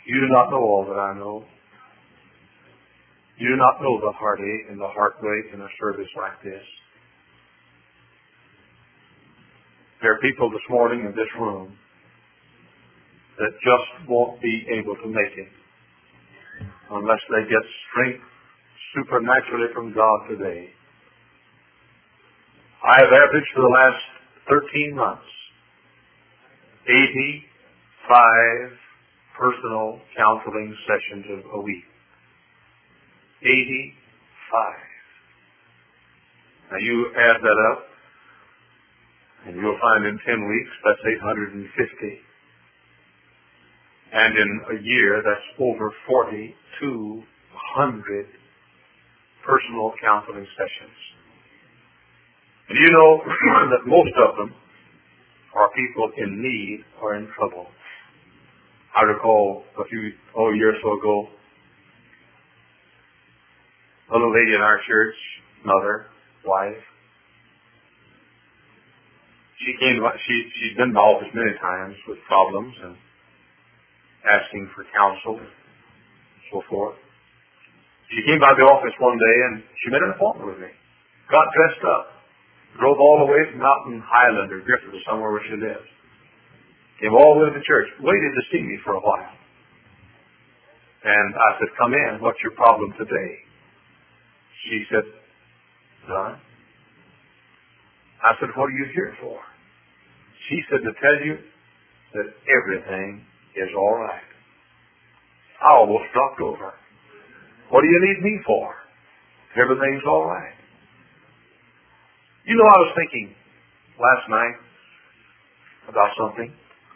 You do not know all that I know. You do not know the heartache and the heartbreak in a service like this. There are people this morning in this room that just won't be able to make it unless they get strength supernaturally from God today. I have averaged for the last 13 months 85 personal counseling sessions a week. 85. Now you add that up, and you'll find in 10 weeks that's 850. And in a year, that's over 4,200 personal counseling sessions. And you know that most of them are people in need or in trouble. I recall a few years or so ago, a little lady in our church, mother, wife, she'd been to the office many times with problems and asking for counsel and so forth. She came by the office one day and she made an appointment with me. Got dressed up. Drove all the way from Mountain Highland or Griffith or somewhere where she lives. Came all the way to the church. Waited to see me for a while. And I said, come in. What's your problem today? She said, son. I said, what are you here for? She said, to tell you that everything is all right. I almost dropped over. What do you need me for? Everything's all right. You know, I was thinking last night about something.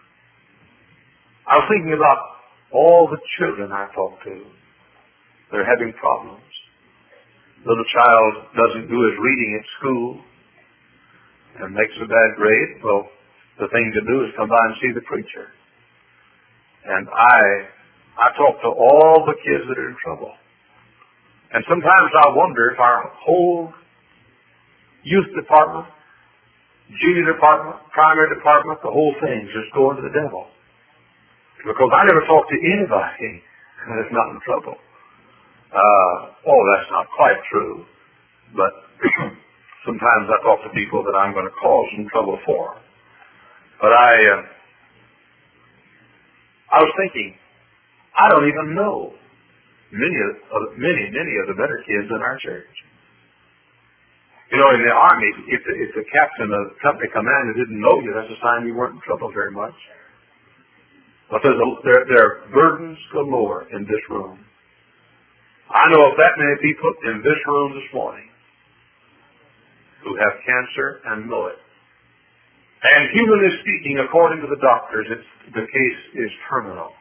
I was thinking about all the children I talk to. They're having problems. Little child doesn't do his reading at school and makes a bad grade. Well, the thing to do is come by and see the preacher. And I talk to all the kids that are in trouble. And sometimes I wonder if our whole youth department, junior department, primary department, the whole thing just going to the devil. Because I never talk to anybody that's not in trouble. That's not quite true. But sometimes I talk to people that I'm going to cause some trouble for. But I was thinking, I don't even know many of the better kids in our church. You know, in the Army, if the captain of the company commander didn't know you, that's a sign you weren't in trouble very much. But there are burdens galore in this room. I know of that many people in this room this morning who have cancer and know it. And humanly speaking, according to the doctors, the case is terminal.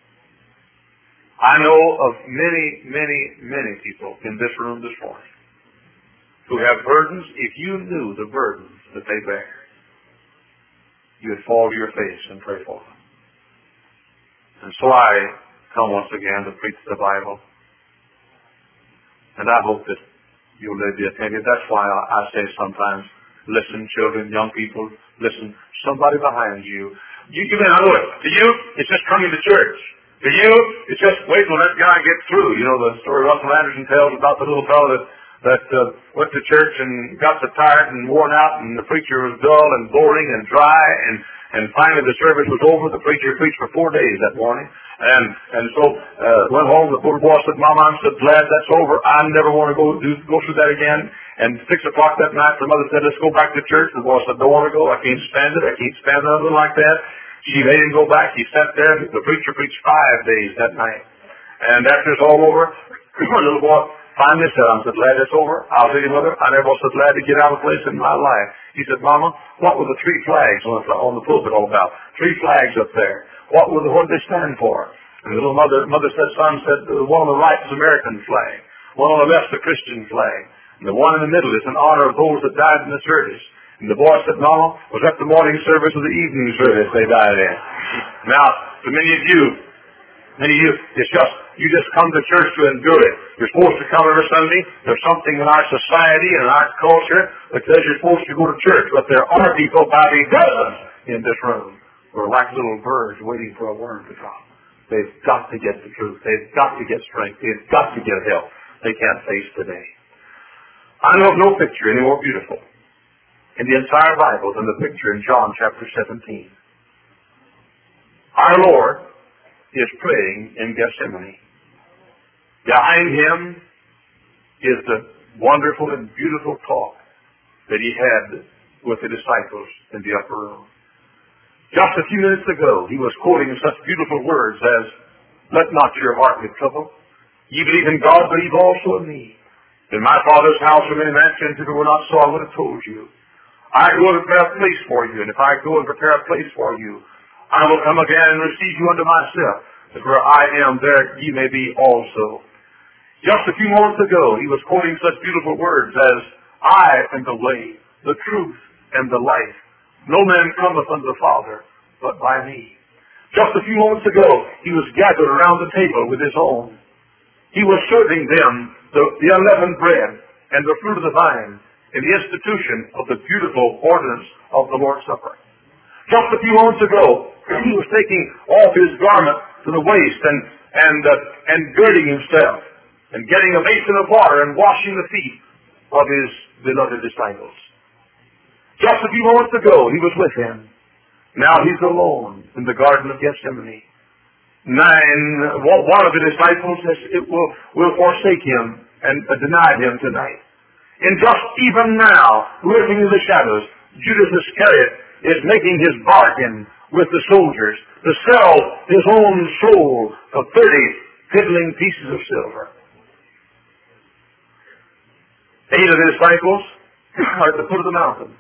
I know of many people in this room this morning who have burdens. If you knew the burdens that they bear, you would fall to your face and pray for them. And so I come once again to preach the Bible. And I hope that you'll be attentive. That's why I say sometimes, listen, children, young people, listen. Somebody behind you. You may not know it. To you, it's just coming to church. To you, it's just wait till that guy gets through. You know the story Russell Anderson tells about the little fellow that went to church and got so tired and worn out, and the preacher was dull and boring and dry, and finally the service was over. The preacher preached for 4 days that morning, and so went home. The little boy said, "Mama, I'm so glad that's over. I never want to go through that again." And 6 o'clock that night, the mother said, "Let's go back to church." The boy said, "Don't want to go. I can't stand it. I can't stand nothing like that." She made him go back. He sat there. The preacher preached 5 days that night. And after it's all over, the little boy finally said, "I'm so glad it's over. I'll tell you, Mother, I never was so glad to get out of a place in my life." He said, "Mama, what were the 3 flags on the pulpit all about? 3 flags up there. What did they stand for?" And the little mother said, "Son, one on the right is American flag. One on the left is the Christian flag. And the one in the middle is in honor of those that died in the service." And the boy said, "Mama, was that the morning service or the evening service they died in?" Now, to many of you, it's just, you just come to church to endure it. You're supposed to come every Sunday. There's something in our society and our culture that says you're supposed to go to church. But there are people by the dozens in this room who are like little birds waiting for a worm to drop. They've got to get the truth. They've got to get strength. They've got to get help they can't face today. I know of no picture any more beautiful in the entire Bible than the picture in John chapter 17. Our Lord is praying in Gethsemane. Behind him is the wonderful and beautiful talk that he had with the disciples in the upper room. Just a few minutes ago, he was quoting such beautiful words as, "Let not your heart be troubled. Ye believe in God, believe also in me. In my Father's house are many mansions. If it were not so, I would have told you. I go and prepare a place for you, and if I go and prepare a place for you, I will come again and receive you unto myself, that where I am, there ye may be also." Just a few moments ago, he was quoting such beautiful words as, "I am the way, the truth, and the life. No man cometh unto the Father but by me." Just a few moments ago, he was gathered around the table with his own. He was serving them the unleavened bread and the fruit of the vine in the institution of the beautiful ordinance of the Lord's Supper. Just a few moments ago, he was taking off his garment to the waist and girding himself and getting a basin of water and washing the feet of his beloved disciples. Just a few moments ago, he was with him. Now he's alone in the Garden of Gethsemane. One of the disciples will forsake him and deny him tonight. And just even now, living in the shadows, Judas Iscariot is making his bargain with the soldiers to sell his own soul for 30 piddling pieces of silver. 8 of the disciples are at the foot of the mountain.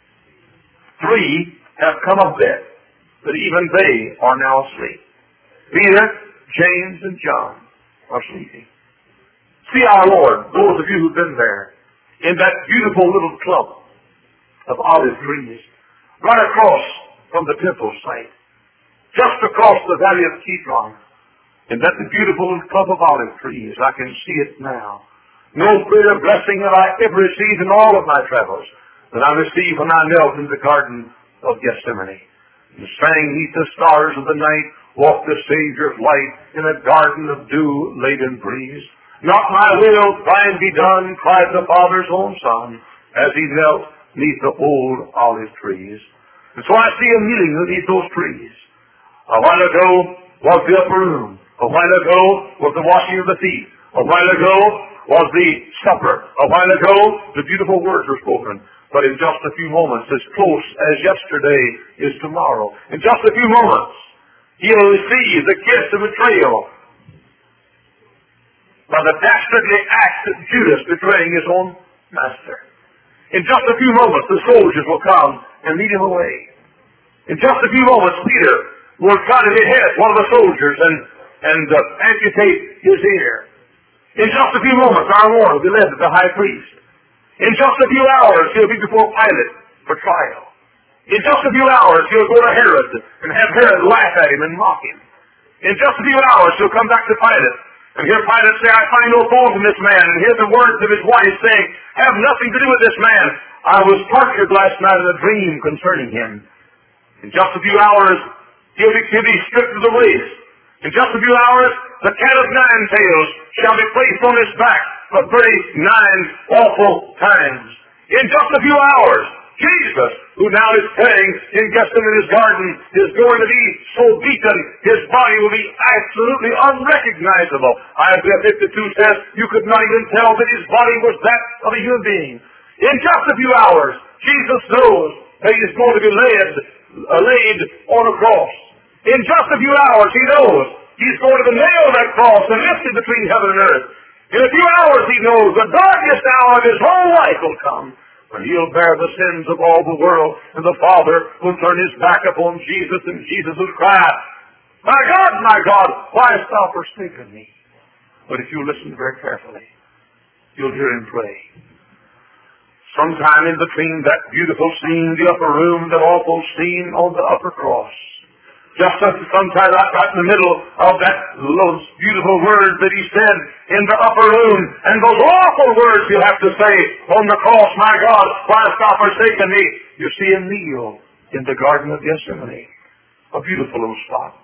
3 have come up bed, but even they are now asleep. Peter, James, and John are sleeping. See our Lord, those of you who've been there, in that beautiful little clump of olive trees, right across from the temple site, just across the valley of Kidron, in that beautiful little clump of olive trees. I can see it now. No greater blessing that I ever received in all of my travels than I received when I knelt in the Garden of Gethsemane. And sang 'neath the stars of the night, walked the Savior of light in a garden of dew-laden breeze. "Not my will, thine be done," cried the Father's own Son, as he knelt 'neath the old olive trees. And so I see him kneeling beneath those trees. A while ago was the upper room. A while ago was the washing of the feet. A while ago was the supper. A while ago the beautiful words were spoken. But in just a few moments, as close as yesterday is tomorrow, in just a few moments, he'll receive the kiss of betrayal by the dastardly act of Judas betraying his own master. In just a few moments, the soldiers will come and lead him away. In just a few moments, Peter will try to behead one of the soldiers and amputate his ear. In just a few moments, our Lord will be led to the high priest. In just a few hours, he'll be before Pilate for trial. In just a few hours, he'll go to Herod and have Herod laugh at him and mock him. In just a few hours, he'll come back to Pilate and hear Pilate say, "I find no fault in this man," and hear the words of his wife saying, "Have nothing to do with this man. I was tortured last night in a dream concerning him." In just a few hours, he'll be stripped to the waist. In just a few hours, the cat of 9 tails shall be placed on his back for 39 awful times. In just a few hours, Jesus, who now is praying in Gethsemane's garden, is going to be so beaten, his body will be absolutely unrecognizable. Isaiah 52 says you could not even tell that his body was that of a human being. In just a few hours, Jesus knows that he's going to be laid on a cross. In just a few hours, he knows he's going to be nailed on that cross and lifted between heaven and earth. In a few hours, he knows the darkest hour of his whole life will come, when he'll bear the sins of all the world, and the Father will turn his back upon Jesus, and Jesus will cry, my God, why hast thou forsaken me?" But if you listen very carefully, you'll hear him pray. Sometime in between that beautiful scene, the upper room, that awful scene on the upper cross, just sometime right in the middle of those beautiful words that he said in the upper room, and those awful words he'll have to say on the cross, "My God, why hast thou forsaken me?" You see him kneel in the Garden of Gethsemane, a beautiful little spot.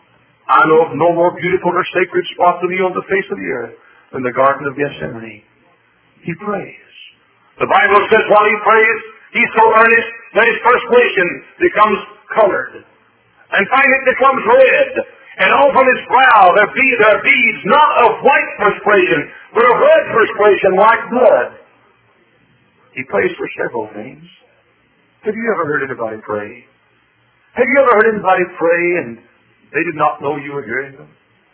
I know of no more beautiful or sacred spot to me on the face of the earth than the Garden of Gethsemane. He prays. The Bible says while he prays, he's so earnest that his perspiration becomes colored. And finally it becomes red. And all from his brow there are beads not of white perspiration, but of red perspiration like blood. He prays for several things. Have you ever heard anybody pray? Have you ever heard anybody pray and they did not know you were hearing them?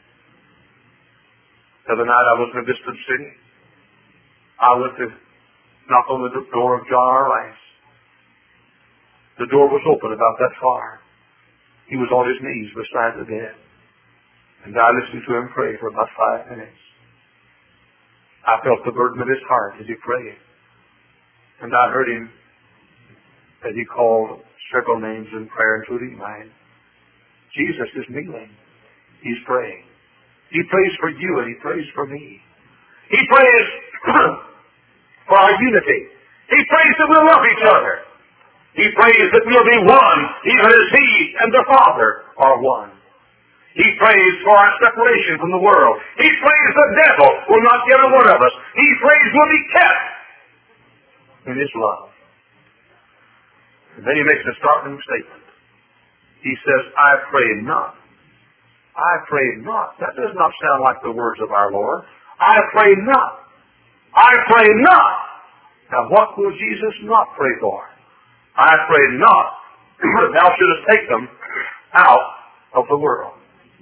The other night I was in a distant city. I went to knock on the door of John R. Rice. The door was open about that far. He was on his knees beside the bed. And I listened to him pray for about 5 minutes. I felt the burden of his heart as he prayed. And I heard him as he called several names in prayer, including mine. Jesus is kneeling. He's praying. He prays for you and he prays for me. He prays for our unity. He prays that we'll love each other. He prays that we'll be one, even as he and the Father are one. He prays for our separation from the world. He prays the devil will not get a one of us. He prays we'll be kept in his love. And then he makes a startling statement. He says, I pray not. I pray not. That does not sound like the words of our Lord. I pray not. I pray not. Now what will Jesus not pray for? I pray not that thou shouldest take them out of the world.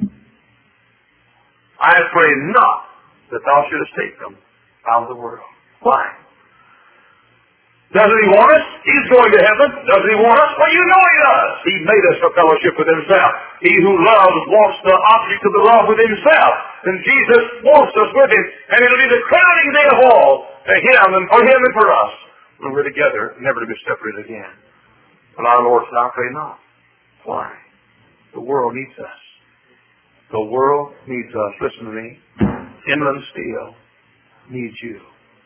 I pray not that thou shouldest take them out of the world. Why? Doesn't he want us? He's going to heaven. Doesn't he want us? Well, you know he does. He made us for fellowship with himself. He who loves wants the object of the love with himself. And Jesus wants us with him. And it'll be the crowning day of all to him and for us. When we're together, never to be separated again. But our Lord said, I pray not. Why? The world needs us. The world needs us. Listen to me. Inland Steel needs you.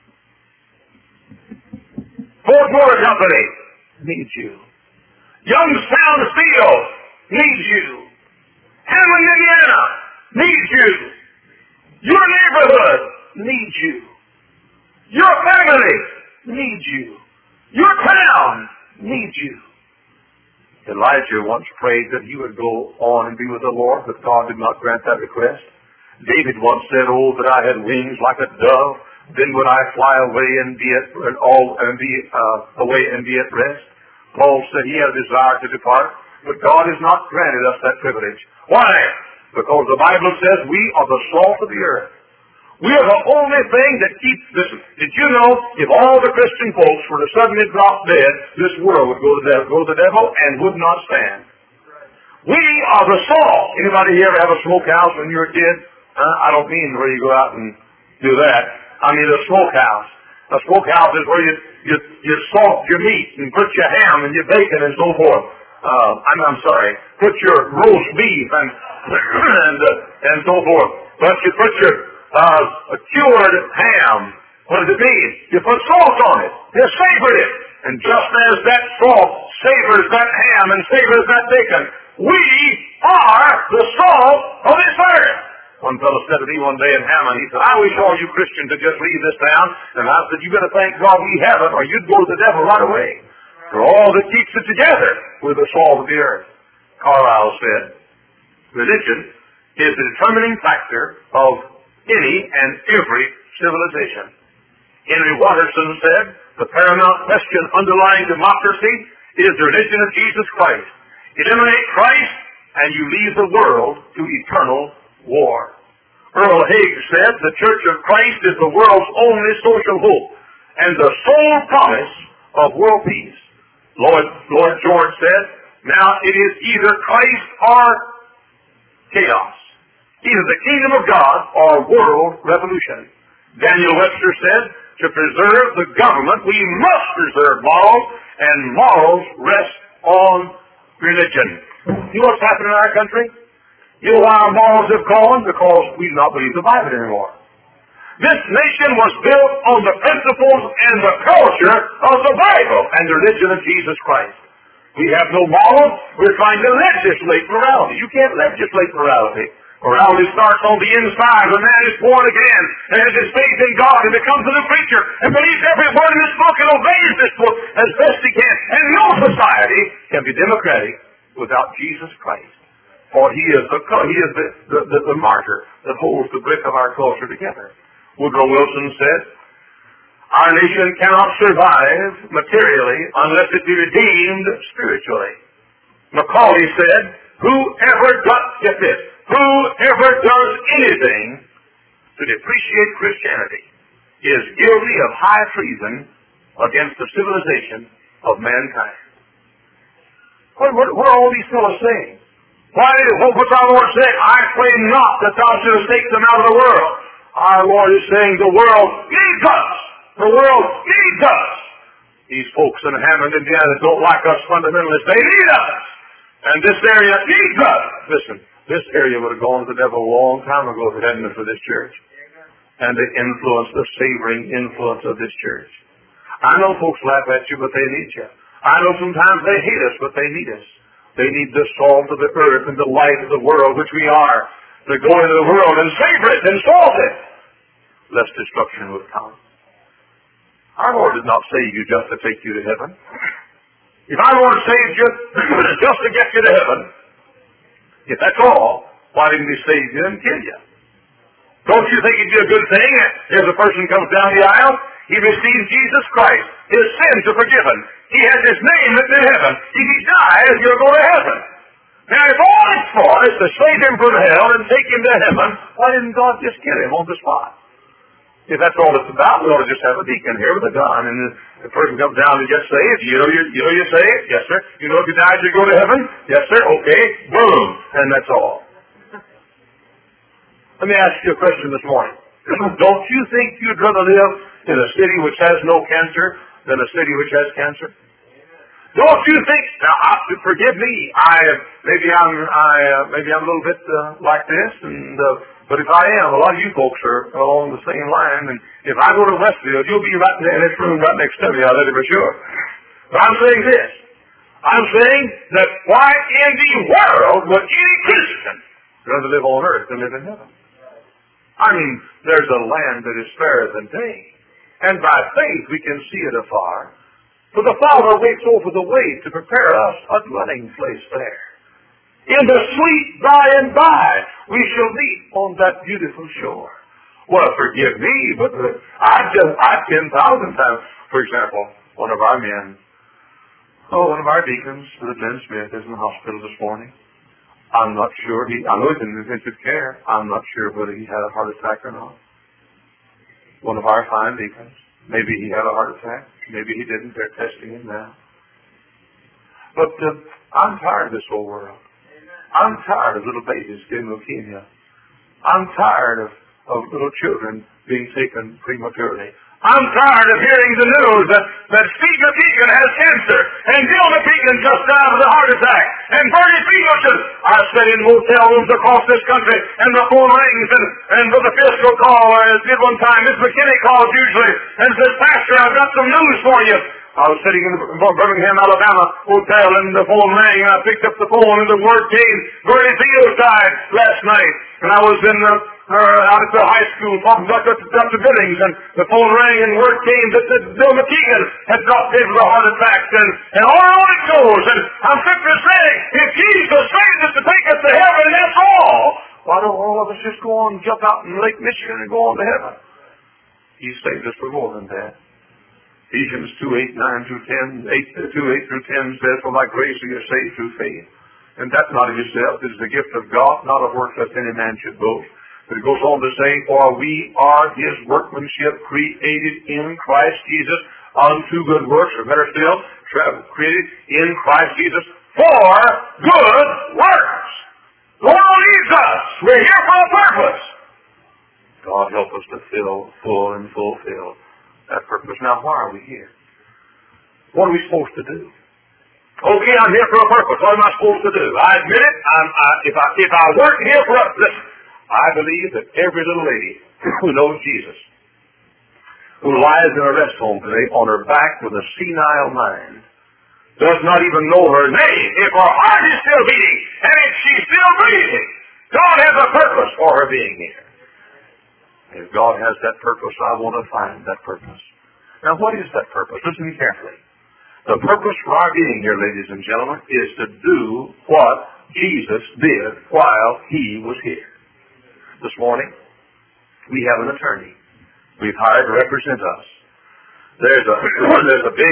Ford Motor Company needs you. Youngstown Steel needs you. Hammond, Indiana needs you. Your neighborhood needs you. Your family needs you. Your town needs you. Elijah once prayed that he would go on and be with the Lord, but God did not grant that request. David once said, oh, that I had wings like a dove, then would I fly away and be at rest. Paul said he had a desire to depart, but God has not granted us that privilege. Why? Because the Bible says we are the salt of the earth. We are the only thing that keeps this. Did you know if all the Christian folks were to suddenly drop dead, this world would go to the devil and would not stand? We are the salt. Anybody here ever have a smokehouse when you were a kid? I don't mean where you go out and do that. I mean a smokehouse. A smokehouse is where you salt your meat and put your ham and your bacon and so forth. I'm sorry. Put your roast beef and so forth. But you put your a cured ham. What does it mean? You put salt on it. You savor it. And just as that salt savors that ham and savors that bacon, we are the salt of this earth. One fellow said to me one day in Hammond, he said, I wish all you Christians would just leave this town. And I said, you better thank God we haven't, or you'd go to the devil right away. For all that keeps it together, we're the salt of the earth. Carlyle said, religion is the determining factor of any and every civilization. Henry Watterson said, the paramount question underlying democracy is the religion of Jesus Christ. Eliminate Christ and you leave the world to eternal war. Earl Haig said, the Church of Christ is the world's only social hope and the sole promise of world peace. Lord George said, now it is either Christ or chaos. Either the kingdom of God or world revolution. Daniel Webster said, to preserve the government, we must preserve morals, and morals rest on religion. You know what's happening in our country? You know why our morals have gone? Because we do not believe the Bible anymore. This nation was built on the principles and the culture of the Bible and the religion of Jesus Christ. We have no morals. We're trying to legislate morality. You can't legislate morality. Morality starts on the inside. The man is born again and has his faith in God and becomes a new creature and believes every word in this book and obeys this book as best he can. And no society can be democratic without Jesus Christ. For he is the martyr that holds the brick of our culture together. Woodrow Wilson said, our nation cannot survive materially unless it be redeemed spiritually. Macaulay said, whoever does anything to depreciate Christianity is guilty of high treason against the civilization of mankind. What are all these fellows saying? What's our Lord saying? I pray not that thou shouldest take them out of the world. Our Lord is saying the world needs us. The world needs us. These folks in Hammond, Indiana don't like us fundamentalists. They need us. And this area needs us. Listen, this area would have gone to the devil a long time ago if it hadn't been for this church. And the influence, the savoring influence of this church. I know folks laugh at you, but they need you. I know sometimes they hate us, but they need us. They need the salt of the earth and the light of the world, which we are, to go into the world and savor it and salt it, lest destruction would come. Our Lord did not save you just to take you to heaven. If our Lord saved you just to get you to heaven, if that's all, why didn't he save you and kill you? Don't you think it'd be a good thing if a person comes down the aisle, he receives Jesus Christ, his sins are forgiven, he has his name written in heaven, if he dies, he'll go to heaven. Now, if all it's for is to save him from hell and take him to heaven, why didn't God just kill him on the spot? If that's all it's about, we ought to just have a deacon here with a gun, and the person comes down and gets saved. You know you're saved? Yes, sir. You know if you die, you go to heaven? Yes, sir. Okay. Boom. And that's all. Let me ask you a question this morning. Don't you think you'd rather live in a city which has no cancer than a city which has cancer? Don't you think? Now, forgive me. Maybe I'm a little bit like this, but if I am, a lot of you folks are along the same line. And if I go to Westfield, you'll be right there in this room right next to me. I'll tell you for sure. But I'm saying this. I'm saying that why in the world would any Christian rather live on earth than live in heaven? I mean, there's a land that is fairer than day, and by faith we can see it afar. For the Father waits over the way to prepare us a dwelling place there. In the sweet by and by we shall meet on that beautiful shore. Well, forgive me, but I've 10,000 times. For example, one of our deacons, Brother Ben Smith, is in the hospital this morning. I'm not sure. I know he's in intensive care. I'm not sure whether he had a heart attack or not. One of our fine deacons. Maybe he had a heart attack. Maybe he didn't. They're testing him now. But I'm tired of this whole world. I'm tired of little babies getting leukemia. I'm tired of little children being taken prematurely. I'm tired of hearing the news that Steve McKeegan has cancer, and Bill McKeegan just died of a heart attack, and Bernie Peterson. I've sat in motel rooms across this country, and the phone rings, and Brother Fisk will call, or as did one time, Miss McKinney calls usually, and says, Pastor, I've got some news for you. I was sitting in the Birmingham, Alabama hotel, and the phone rang, and I picked up the phone, and the word came, Bernie Fields died last night. And I was out at the high school talking about Dr. Billings, and the phone rang, and word came that Bill McKeegan had dropped dead with a heart attack, and on it goes. And I'm simply saying, if Jesus saves us to take us to heaven, that's all, why don't all of us just go on and jump out in Lake Michigan and go on to heaven? He saved us for more than that. Ephesians 2:8-9-10 says, for by grace are you saved through faith. And that's not of yourself. It is the gift of God, not of works lest any man should boast. But it goes on to say, for we are his workmanship, created in Christ Jesus unto good works, or better still, created in Christ Jesus for good works. The world needs us. We're here for a purpose. God help us to full and fulfill that purpose. Now, why are we here? What are we supposed to do? Okay, I'm here for a purpose. What am I supposed to do? I admit it. If I weren't here for a... Listen, I believe that every little lady who knows Jesus, who lies in a rest home today on her back with a senile mind, does not even know her name. If her heart is still beating, and if she's still breathing, God has a purpose for her being here. If God has that purpose, I want to find that purpose. Now, what is that purpose? Listen carefully. The purpose for our being here, ladies and gentlemen, is to do what Jesus did while He was here. This morning, we have an attorney we've hired to represent us. There's a big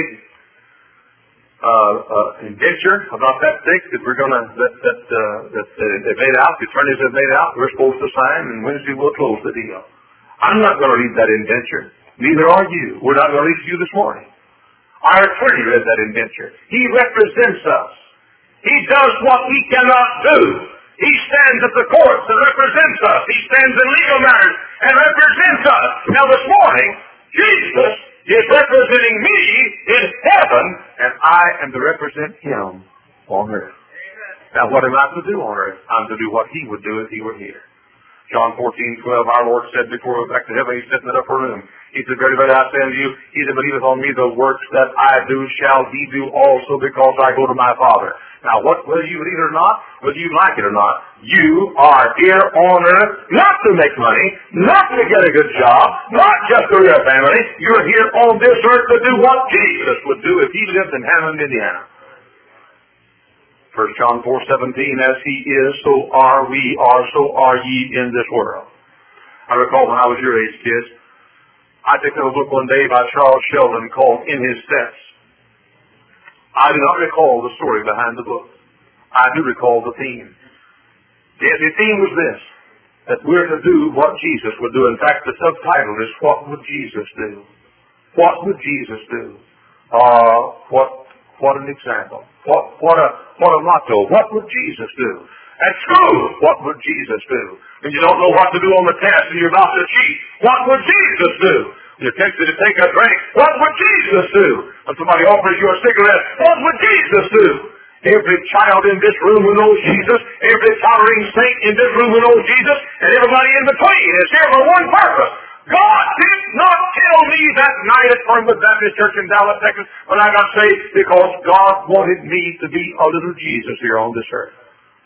indenture about that thick that we're going to that they made out. The attorneys have made out. We're supposed to sign, and Wednesday we'll close the deal. I'm not going to read that indenture. Neither are you. We're not going to read it to you this morning. Our attorney read that indenture. He represents us. He does what we cannot do. He stands at the courts and represents us. He stands in legal matters and represents us. Now this morning, Jesus is representing me in heaven, and I am to represent Him on earth. Now what am I to do on earth? I'm to do what He would do if He were here. John 14:12, our Lord said before we went back to heaven, He said in that upper room, He said, very, very, I say unto you, he that believeth on me, the works that I do shall he do also, because I go to my Father. Now, whether you believe it or not, whether you like it or not, you are here on earth not to make money, not to get a good job, not just to rear a family. You're here on this earth to do what Jesus would do if He lived in Hammond, Indiana. 1 John 4:17, as He is, so are we, so are ye in this world. I recall when I was your age, kids, I picked up a book one day by Charles Sheldon called In His Steps. I do not recall the story behind the book. I do recall the theme. The theme was this, that we're to do what Jesus would do. In fact, the subtitle is, What Would Jesus Do? What would Jesus do? What an example. What a motto. What would Jesus do? At school, what would Jesus do? When you don't know what to do on the test and you're about to cheat, what would Jesus do? When you're tempted to take a drink, what would Jesus do? When somebody offers you a cigarette, what would Jesus do? Every child in this room who knows Jesus, every tottering saint in this room who knows Jesus, and everybody in between is here for one purpose. God did not tell me that night at Fernwood Baptist Church in Dallas, Texas, when I got saved, because God wanted me to be a little Jesus here on this earth.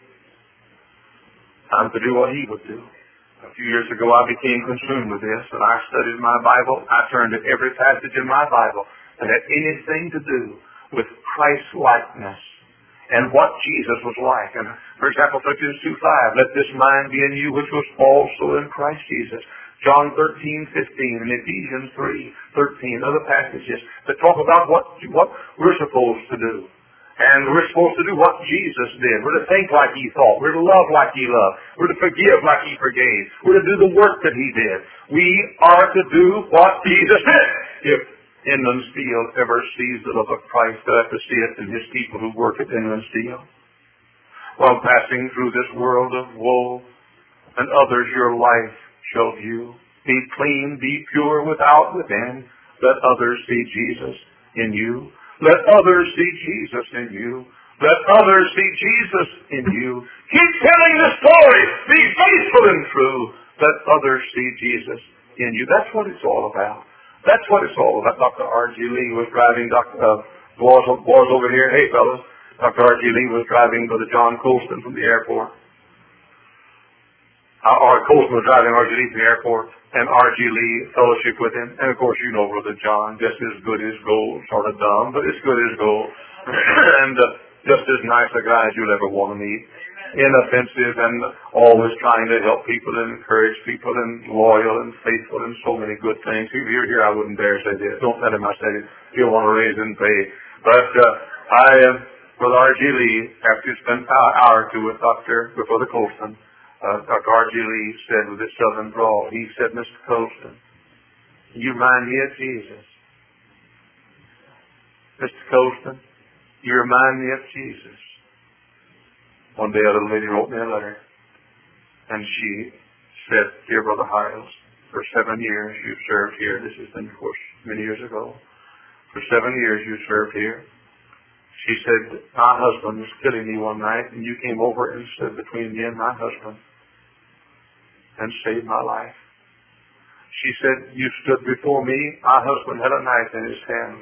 I'm to do what He would do. A few years ago, I became consumed with this, and I studied my Bible. I turned to every passage in my Bible that had anything to do with Christ-likeness and what Jesus was like. And, for example, Philippians 2:5, let this mind be in you which was also in Christ Jesus. John 13:15 and Ephesians 3:13, other passages that talk about what we're supposed to do. And we're supposed to do what Jesus did. We're to think like He thought. We're to love like He loved. We're to forgive like He forgave. We're to do the work that He did. We are to do what Jesus did. If Inland Steel ever sees the love of Christ, they'll have to see it in His people who work at Inland Steel. While passing through this world of woe, and others your life shall view. Be clean, be pure without, within. Let others see Jesus in you. Let others see Jesus in you. Let others see Jesus in you. Keep telling the story. Be faithful and true. Let others see Jesus in you. That's what it's all about. That's what it's all about. Dr. R.G. Lee was driving, boys over here. Hey, fellas. Dr. R.G. Lee was driving Brother John Colston from the airport. Colston was driving R.G. Lee to the airport, and R.G. Lee fellowship with him. And of course, you know Brother John, just as good as gold, sort of dumb, but as good as gold. And just as nice a guy as you'll ever want to meet. Inoffensive and always trying to help people and encourage people and loyal and faithful and so many good things. If you're here, I wouldn't dare say this. Don't let him, I said it. He'll want to raise and pay. But Brother R.G. Lee, after you spent an hour or two with Brother Colston, Dr. R.G. Lee said with his southern drawl, he said, Mr. Colston, you remind me of Jesus. Mr. Colston, you remind me of Jesus. One day a little lady wrote me a letter, and she said, Dear Brother Hiles, for 7 years you've served here. This has been, of course, many years ago. For 7 years you served here. She said, my husband was killing me one night, and you came over and stood between me and my husband and saved my life. She said, you stood before me. My husband had a knife in his hand.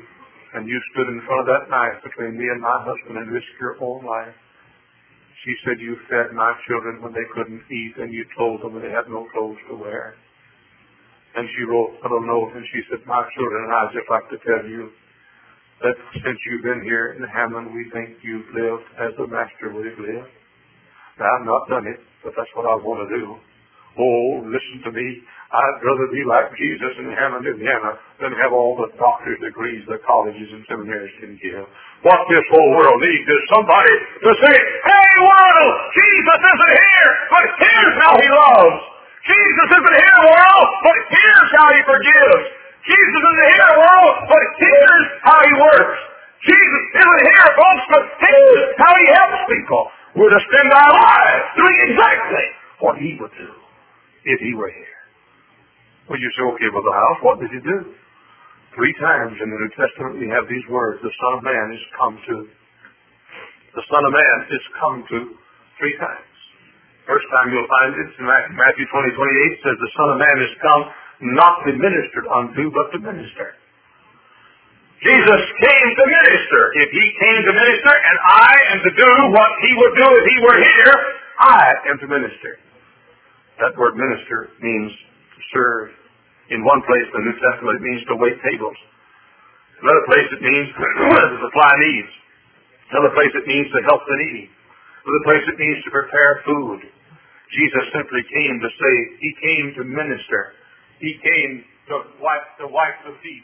and you stood in front of that knife between me and my husband and risked your own life. She said you fed my children when they couldn't eat, and you told them when they had no clothes to wear. And she wrote a little note, and she said, my children and I'd just like to tell you that since you've been here in Hammond, we think you've lived as the Master would have lived. Now, I've not done it, but that's what I want to do. Oh, listen to me. I'd rather be like Jesus in Hammond, Indiana, than have all the doctor's degrees the colleges and seminaries can give. What this whole world needs is somebody to say, hey world, Jesus isn't here, but here's how he loves. Jesus isn't here, world, but here's how he forgives. Jesus isn't here, world, but here's how he works. Jesus isn't here, folks, but here's how he helps people. We're to spend our lives doing exactly what he would do if he were here. Well, you say, okay, Brother House, what did he do? 3 times in the New Testament we have these words, the Son of Man is come to. The Son of Man is come to 3 times. First time you'll find it in Matthew 20:28 says the Son of Man is come not to be ministered unto, but to minister. Jesus came to minister. If he came to minister and I am to do what he would do if he were here, I am to minister. That word minister means to serve. In one place in the New Testament it means to wait tables. Another place it means to supply needs. Another place it means to help the needy. Another place it means to prepare food. Jesus simply came to say, he came to minister. He came to wipe the feet.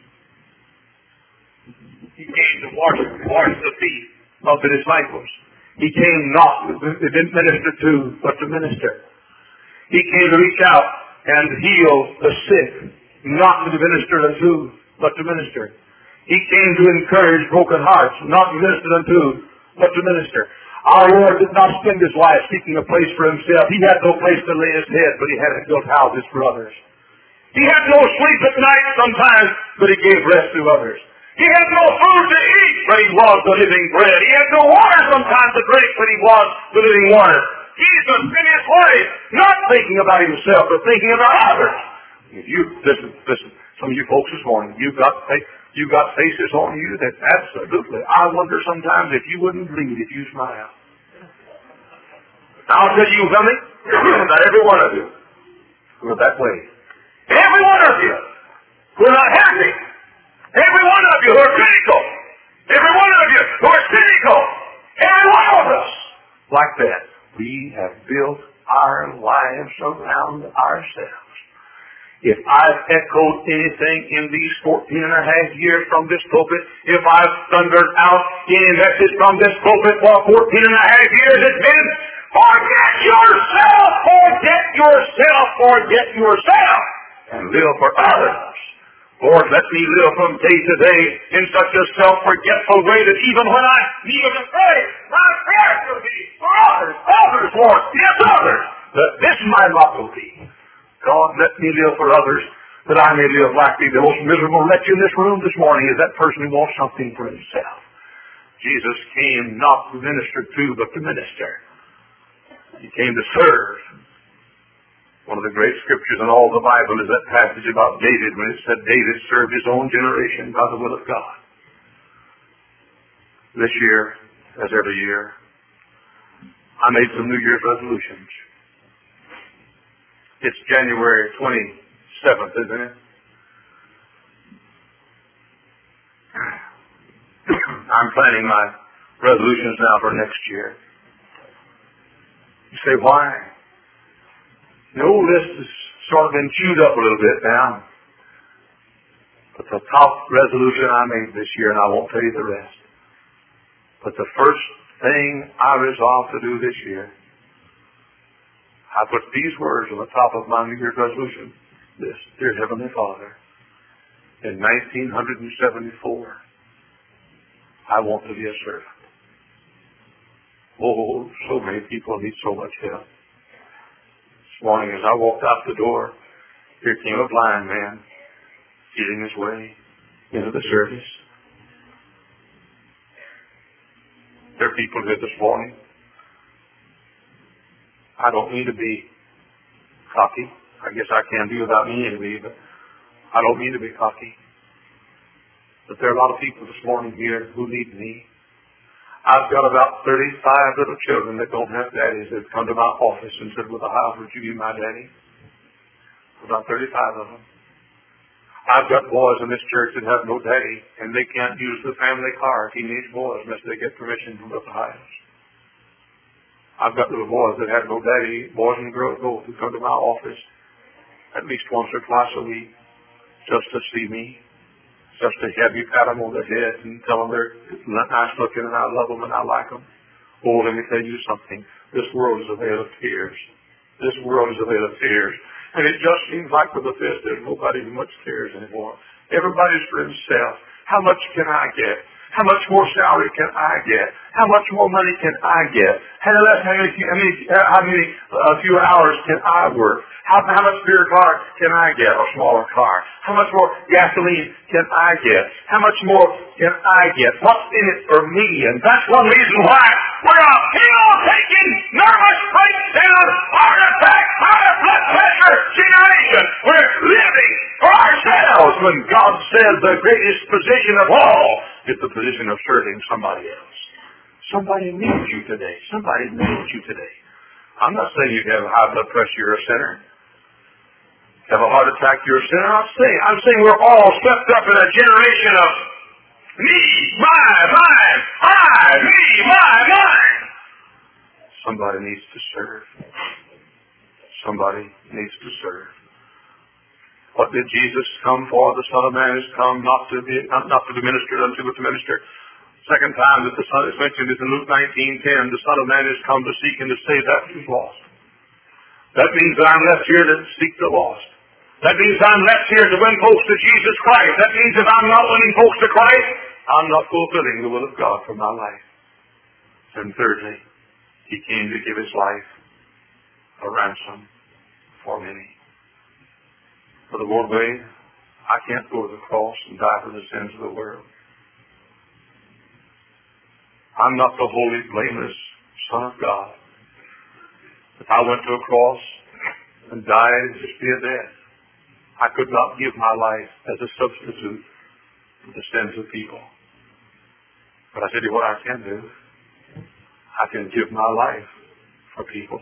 He came to wash the feet of the disciples. He came not to minister to, but to minister. He came to reach out and heal the sick, not to be ministered unto, but to minister. He came to encourage broken hearts, not to be ministered unto, but to minister. Our Lord did not spend his life seeking a place for himself. He had no place to lay his head, but he had built houses for others. He had no sleep at night sometimes, but he gave rest to others. He had no food to eat, but he was the living bread. He had no water sometimes to drink, but he was the living water. Jesus spent his life not thinking about himself, but thinking about others. If you listen, some of you folks this morning, you got faces on you that absolutely, I wonder sometimes if you wouldn't bleed if you smile. I'll tell you something, not every one of you who are that way. Every one of you who are not happy. Every one of you who are critical. Every one of you who are cynical. Every one of us like that. We have built our lives around ourselves. If I've echoed anything in these 14 and a half years from this pulpit, if I've thundered out any message from this pulpit for 14 and a half years, it's been, forget yourself, forget yourself, forget yourself, and live for others. Lord, let me live from day to day in such a self-forgetful way that even when I kneel and pray, my prayer will be for others. Others, Lord, yes, others. That this my lot will be. God, let me live for others, that I may live like thee. The most miserable wretch in this room this morning is that person who wants something for himself. Jesus came not to minister to, but to minister. He came to serve. One of the great scriptures in all the Bible is that passage about David, when it said David served his own generation by the will of God. This year, as every year, I made some New Year's resolutions. It's January 27th, isn't it? I'm planning my resolutions now for next year. You say, why? The old list has sort of been chewed up a little bit now. But the top resolution I made this year, and I won't tell you the rest, but the first thing I resolved to do this year, I put these words on the top of my New Year's resolution. This, dear Heavenly Father, in 1974, I want to be a servant. Oh, so many people need so much help. This morning as I walked out the door, here came a blind man feeling his way into the service. There are people here this morning. I don't mean to be cocky. I guess I can be without meaning to be, but I don't mean to be cocky. But there are a lot of people this morning here who need me. I've got about 35 little children that don't have daddies that come to my office and said, "Will the house, would you be my daddy?" About 35 of them. I've got boys in this church that have no daddy, and they can't use the family car, teenage boys, unless they get permission from the Highs. I've got little boys that have no daddy, boys and girls both, who come to my office at least once or twice a week just to see me, just to have you pat them on the head and tell them they're nice looking and I love them and I like them. Oh, let me tell you something. This world is a vale of tears. This world is a vale of tears. And it just seems like with the fist, there's nobody who much cares anymore. Everybody's for himself. How much can I get? How much more salary can I get? How much more money can I get? A few hours can I work? How much bigger car can I get? A smaller car? How much more gasoline can I get? How much more can I get? What's in it for me? And that's one reason why we're a pill-taking, nervous breakdown, heart attack, high blood pressure generation. We're living for ourselves when God says the greatest position of all is the position of serving somebody else. Somebody needs you today. Somebody needs you today. I'm not saying you have high blood pressure, you're a sinner. Have a heart attack, you're a sinner. I'm saying we're all swept up in a generation of me, mine, I, me, mine. Somebody needs to serve. Somebody needs to serve. What did Jesus come for? The Son of Man has come not to be ministered unto, but to minister. Second time that the Son is mentioned is in Luke 19:10. The Son of Man has come to seek and to save that which is lost. That means that I'm left here to seek the lost. That means I'm left here to win folks to Jesus Christ. That means if I'm not winning folks to Christ, I'm not fulfilling the will of God for my life. And thirdly, He came to give His life a ransom for many. For the Lord way, I can't go to the cross and die for the sins of the world. I'm not the holy, blameless Son of God. If I went to a cross and died and just be a death, I could not give my life as a substitute for the sins of people. But I tell you what I can do. I can give my life for people.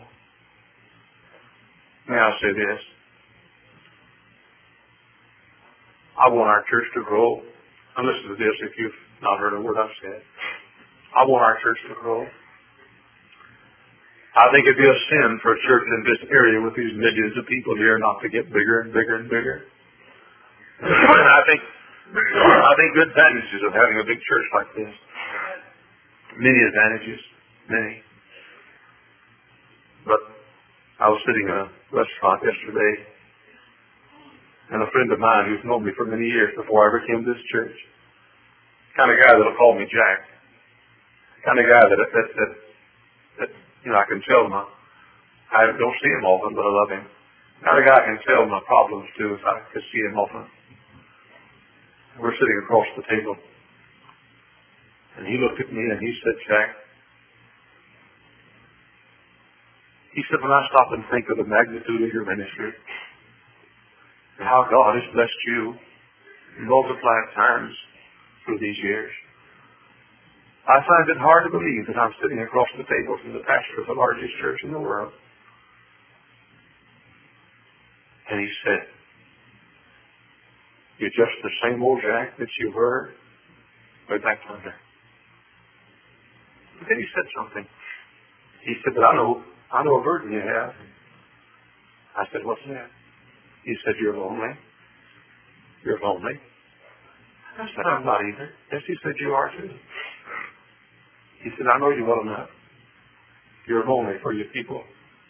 May I say this? I want our church to grow. And listen to this if you've not heard a word I've said. I want our church to grow. I think it'd be a sin for a church in this area with these millions of people here not to get bigger and bigger and bigger. And I think good advantages of having a big church like this. Many advantages. Many. But I was sitting in a restaurant yesterday, and a friend of mine who's known me for many years before I ever came to this church, kind of guy that'll call me Jack, kind of guy that I can tell him. I don't see him often, but I love him. Kind of guy I can tell my problems to if I could see him often. We're sitting across the table, and he looked at me and he said, "Jack," he said, "when I stop and think of the magnitude of your ministry, and how God has blessed you multiplied times through these years, I find it hard to believe that I'm sitting across the table from the pastor of the largest church in the world." And he said, "You're just the same old Jack that you were way back under." But then he said something. He said, "But I know a burden you have." I said, "What's that?" He said, "You're lonely. You're lonely." I said, "I'm not either." Yes, he said, "You are too." He said, "I know you well enough. You're lonely for your people."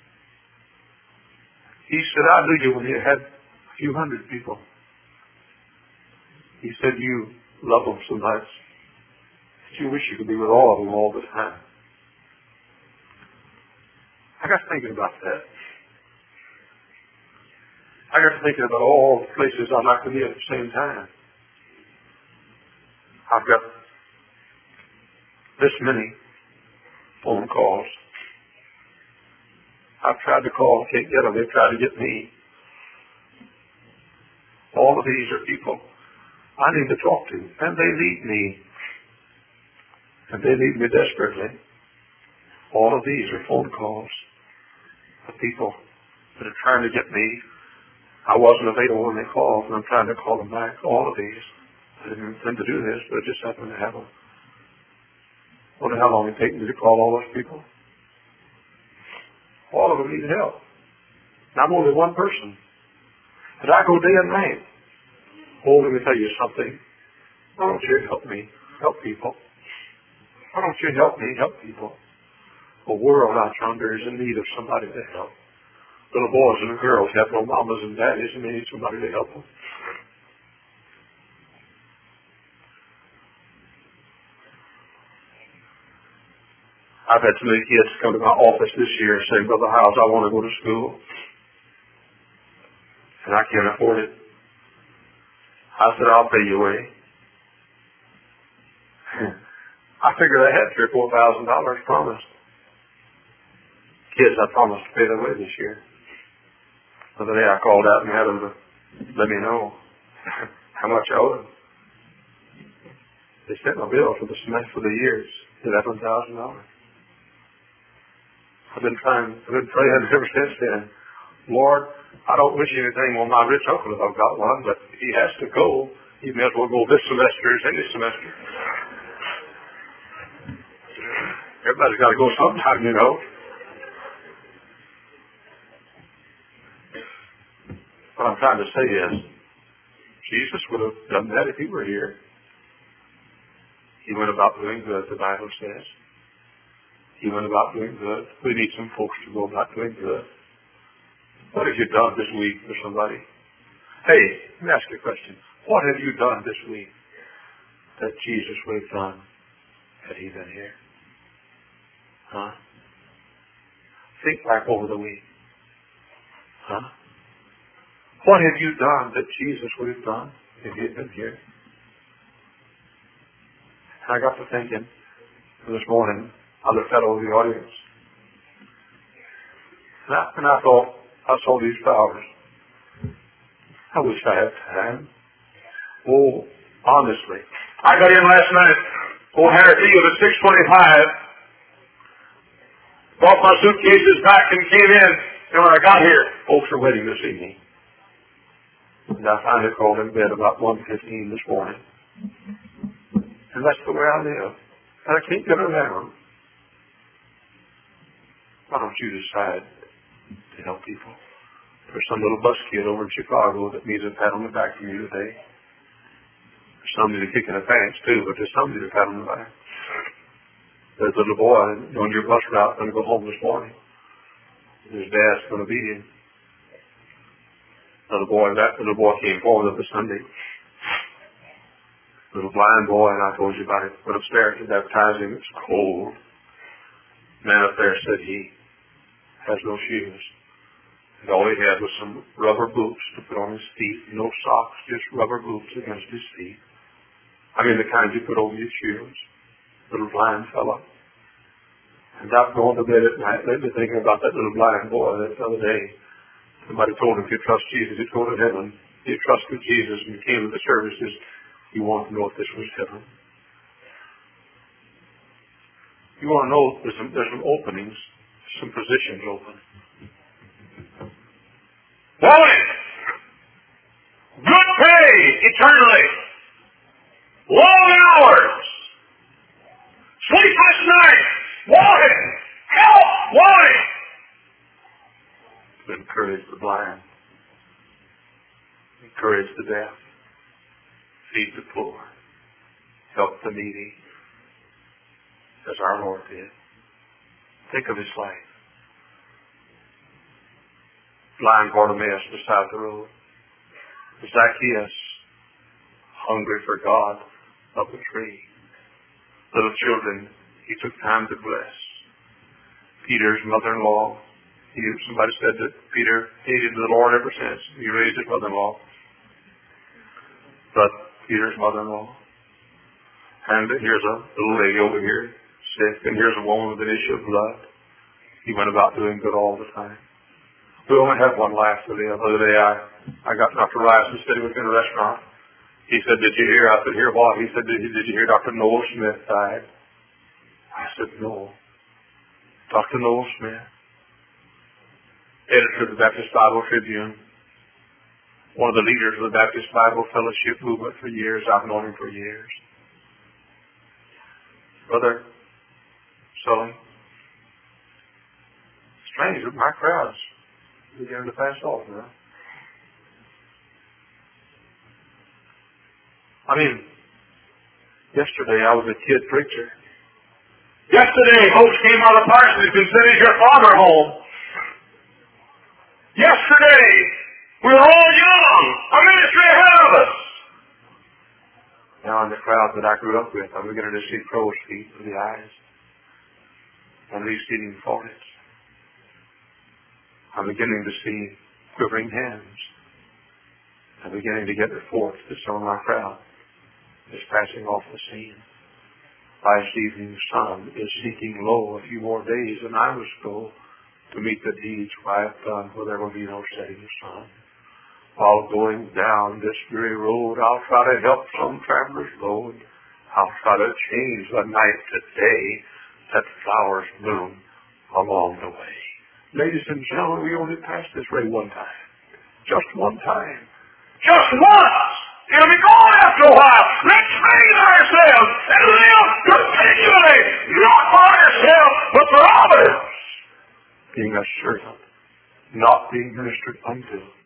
He said, "I knew you when you had a few hundred people." He said, "You love them so much that you wish you could be with all of them all the time." I got thinking about that. I got thinking about all the places I'd like to be at the same time. I've got this many phone calls. I've tried to call, can't get them. They've tried to get me. All of these are people I need to talk to. And they need me. And they need me desperately. All of these are phone calls of people that are trying to get me. I wasn't available when they called, and I'm trying to call them back. All of these. I didn't intend to do this, but it just happened to happen. Wonder how long it takes me to call all those people. All of them need help. And I'm only one person. And I go day and night. Oh, let me tell you something. Why don't you help me? Help people. Why don't you help me? Help people. The world out yonder is in need of somebody to help. Little boys and girls have no mamas and daddies, and they need somebody to help them. I've had so many kids come to my office this year and say, Brother Howes, I want to go to school. And I can't afford it. I said, I'll pay you way. I figured I had $3,000 or $4,000 promised. Kids, I promised to pay their way this year. The other day I called out and had them to let me know how much I owed them. They sent my bill for the semester for the years, $11,000. I've been praying ever since then. Lord, I don't wish anything on my rich uncle if I've got one, but if he has to go, he may as well go this semester as any semester. Everybody's got to go sometime, you know. What I'm trying to say is, Jesus would have done that if he were here. He went about doing good, the Bible says. He went about doing good. We need some folks to go about doing good. What have you done this week for somebody? Hey, let me ask you a question. What have you done this week that Jesus would have done had he been here? Huh? Think back over the week. Huh? What have you done that Jesus would have done if he had been here? I got to thinking this morning, other fellow in the audience. And I thought, I saw these flowers. I wish I had time. Oh, honestly. I got in last night, O'Hare Field at 6:25, brought my suitcases back and came in, and when I got here, folks were waiting to see me. And I finally called in bed about 1:15 this morning. And that's the way I live. And I can't get around. Why don't you decide to help people? There's some little bus kid over in Chicago that needs a pat on the back from you today. There's somebody to kick in the pants too, but there's somebody to pat on the back. There's a little boy on your bus route going to go home this morning. His dad's going to beat him. That little boy came forward this Sunday. Little blind boy, and I told you about it. Went upstairs to baptize him. It's cold. Man up there said he has no shoes. And all he had was some rubber boots to put on his feet. No socks, just rubber boots against his feet. I mean the kind you put over your shoes. Little blind fella. And I've gone to bed at night lately thinking about that little blind boy that other day. Somebody told him if you trust Jesus, you'd go to heaven. If you trusted Jesus and you came to the services, you want to know if this was heaven. You want to know there's some openings, some positions open. Warning! Good pay eternally. Long hours. Sleepless nights. Warning! Help! Warning! To encourage the blind. Encourage the deaf. Feed the poor. Help the needy. As our Lord did. Think of his life. Blind Bartimaeus beside the road. Zacchaeus, hungry for God, up a tree. Little children, he took time to bless. Peter's mother-in-law, somebody said that Peter hated the Lord ever since he raised his mother-in-law. But Peter's mother-in-law. And here's a little lady over here, sick, and here's a woman with an issue of blood. He went about doing good all the time. We only had one laugh today. The other day I got Dr. Rice and said he was in a restaurant. He said, did you hear? I said, hear what? He said, did you hear Dr. Noel Smith died? I said, no. Dr. Noel Smith, editor of the Baptist Bible Tribune, one of the leaders of the Baptist Bible Fellowship movement for years. I've known him for years. Brother Sully, strange that my crowds began to pass off now. I mean, yesterday I was a kid preacher. Yesterday folks came out of parsonage and said, is your father home? Yesterday we were all young, a ministry ahead of us. Now in the crowd that I grew up with, I'm beginning to see crow's feet in the eyes and receding foreheads. I'm beginning to see quivering hands. I'm beginning to get the forth that some of my crowd is passing off the scene. Last evening's sun is sinking low a few more days than I was go to meet the deeds I have done where there will be no setting sun. While going down this dreary road, I'll try to help some traveler's load. I'll try to change the night to day that flowers bloom along the way. Ladies and gentlemen, we only passed this way one time. Just one time. Just once! It'll be gone after a while. Let's raise ourselves and live continually, not for ourselves, but for others. Being a servant, not being ministered unto.